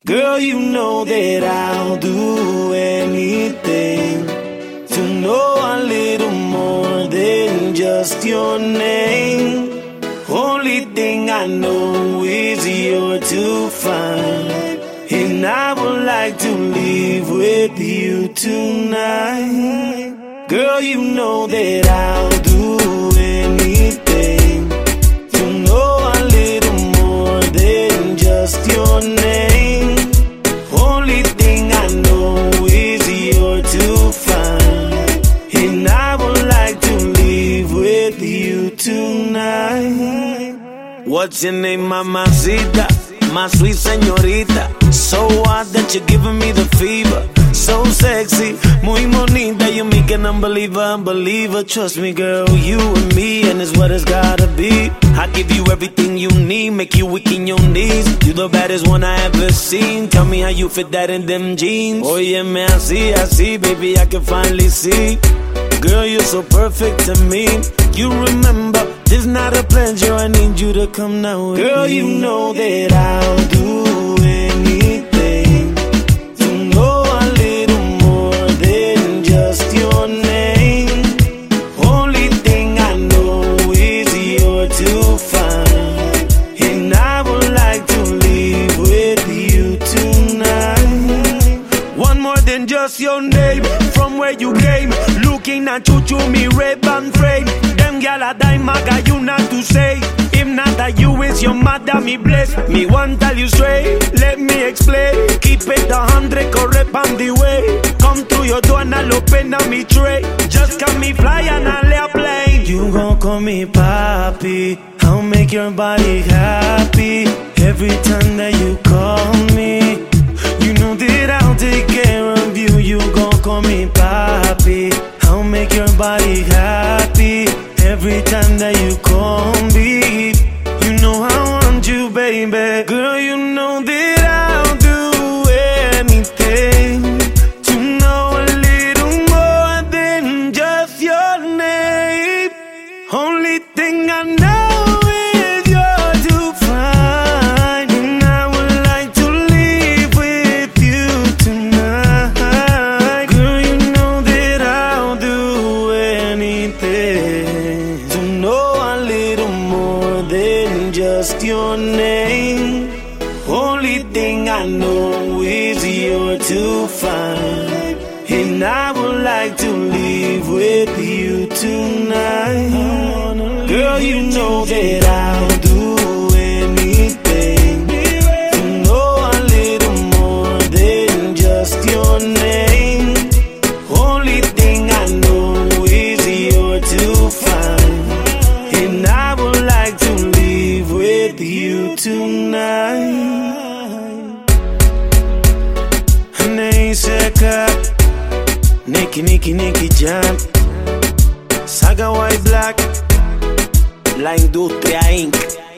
Girl, you know that I'll do anything to know a little more than just your name. Only thing I know is you're too fine, and I would like to live with you tonight. Girl, you know that I'll do anything to know a little more than just your name. Only thing I know is you're too fine, and I would like to live with you tonight. What's your name, mamacita? My sweet señorita. So hot that you're giving me the fever. So sexy, muy bonita. You make an unbeliever. Trust me, girl, you and me, and it's what it's gotta be. I give you everything you need, make you weak in your knees. You the baddest one I ever seen. Tell me how you fit that in them jeans. Óyeme así, baby, I can finally see. Girl, you're so perfect to me. You remember, this not a pleasure, I need you to come now with Girl, me. You know that I'll do anything to know a little more than just your name. Only thing I know is you're too fine, and I would like to live with you tonight. One more than just your name, from where you came, looking at you, me Ray-Ban frame. Them gyal a die maga, you not to say. If not that you is your mother, me bless. Me want tell you straight, let me explain. Keep it 100, correct on the way. Come to your door and I'll open up me tray. Just come me fly and I'll lay a plane. You gon' call me papi, I'll make your body happy. Every time that you call me, you know that I'll take care of you. You gon' call me papi, I'll make your body happy. Every time that you call me, you know I want you, baby. Girl, you know that I'll do anything to know a little more than just your name. Only thing I know is you're too fine, and I would like to live with you tonight. Girl, you know that I'll do anything to know a little more than just your name. Only thing I know is you're too fine, and I would like to live with you tonight. Girl, you know that I'll do anything to know a little more than just your name. Only thing I know is you're too fine, and I would like to live with you tonight. Neiseka, Nicky Jam, Saga White Black, La Industria Inc.